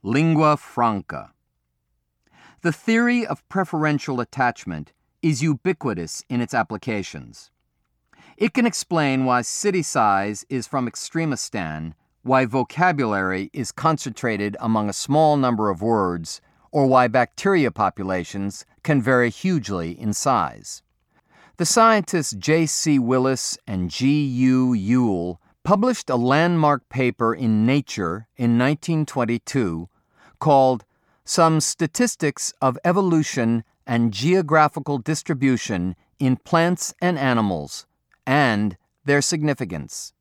Lingua franca. The theory of preferential attachment is ubiquitous in its applications. It can explain why city size is from extremistan, why vocabulary is concentrated among a small number of words, or why bacteria populations can vary hugely in size. The scientists J.C. Willis and G.U. Ewell published a landmark paper in Nature in 1922 called Some Statistics of Evolution and Geographical Distribution in Plants and Animals and Their Significance.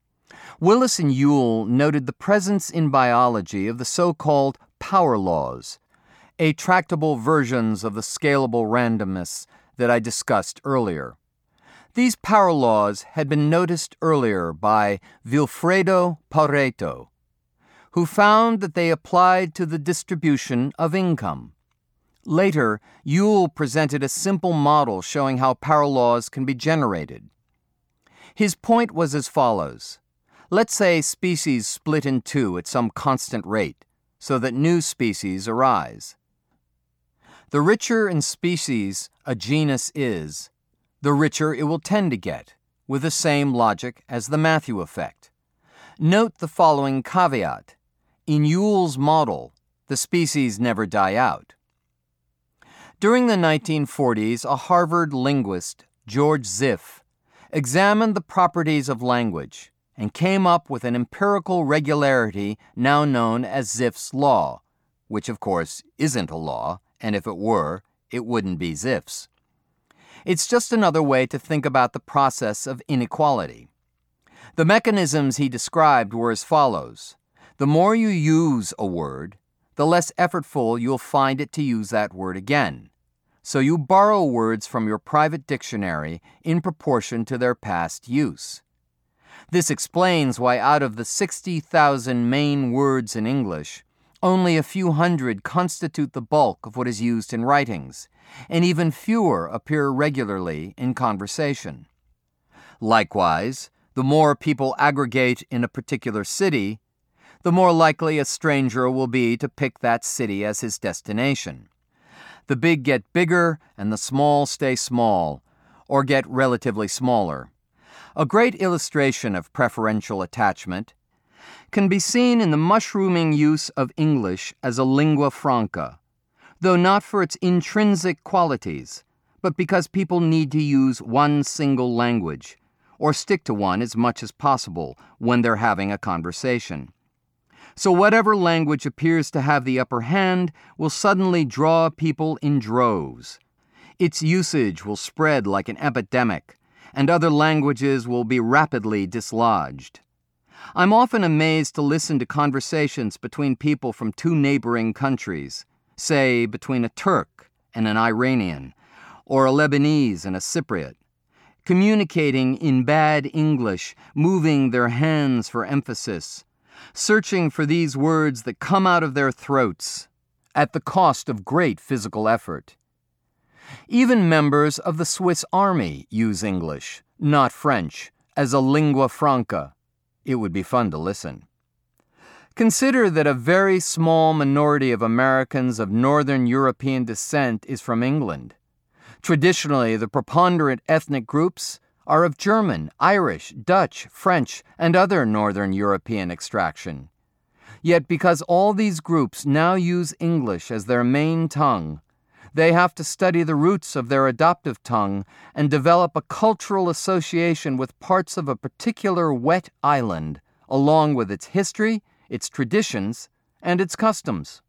Willis and Ewell noted the presence in biology of the so-called power laws, tractable versions of the scalable randomness that I discussed earlier. These power laws had been noticed earlier by Vilfredo Pareto, who found that they applied to the distribution of income. Later, Ewell presented a simple model showing how power laws can be generated. His point was as follows. Let's say species split in two at some constant rate, so that new species arise. The richer in species a genus is, the richer it will tend to get, with the same logic as the Matthew effect. Note the following caveat. In Ewell's model, the species never die out. During the 1940s, a Harvard linguist, George Ziff, examined the properties of language and came up with an empirical regularity now known as Ziff's law, which of course isn't a law, and if it were, it wouldn't be Ziff's. It's just another way to think about the process of inequality. The mechanisms he described were as follows. The more you use a word, the less effortful you'll find it to use that word again. So you borrow words from your private dictionary in proportion to their past use. This explains why out of the 60,000 main words in English, only a few hundred constitute the bulk of what is used in writings, and even fewer appear regularly in conversation. Likewise, the more people aggregate in a particular city, the more likely a stranger will be to pick that city as his destination. The big get bigger and the small stay small, or get relatively smaller. A great illustration of preferential attachment can be seen in the mushrooming use of English as a lingua franca, though not for its intrinsic qualities, but because people need to use one single language, or stick to one as much as possible when they're having a conversation. So whatever language appears to have the upper hand will suddenly draw people in droves. Its usage will spread like an epidemic, and other languages will be rapidly dislodged. I'm often amazed to listen to conversations between people from two neighboring countries, say between a Turk and an Iranian, or a Lebanese and a Cypriot, communicating in bad English, moving their hands for emphasis, searching for these words that come out of their throats at the cost of great physical effort. Even members of the Swiss Army use English, not French, as a lingua franca. It would be fun to listen. Consider that a very small minority of Americans of Northern European descent is from England. Traditionally, the preponderant ethnic groups are of German, Irish, Dutch, French, and other Northern European extraction. Yet because all these groups now use English as their main tongue, they have to study the roots of their adoptive tongue and develop a cultural association with parts of a particular wet island, along with its history, its traditions, and its customs.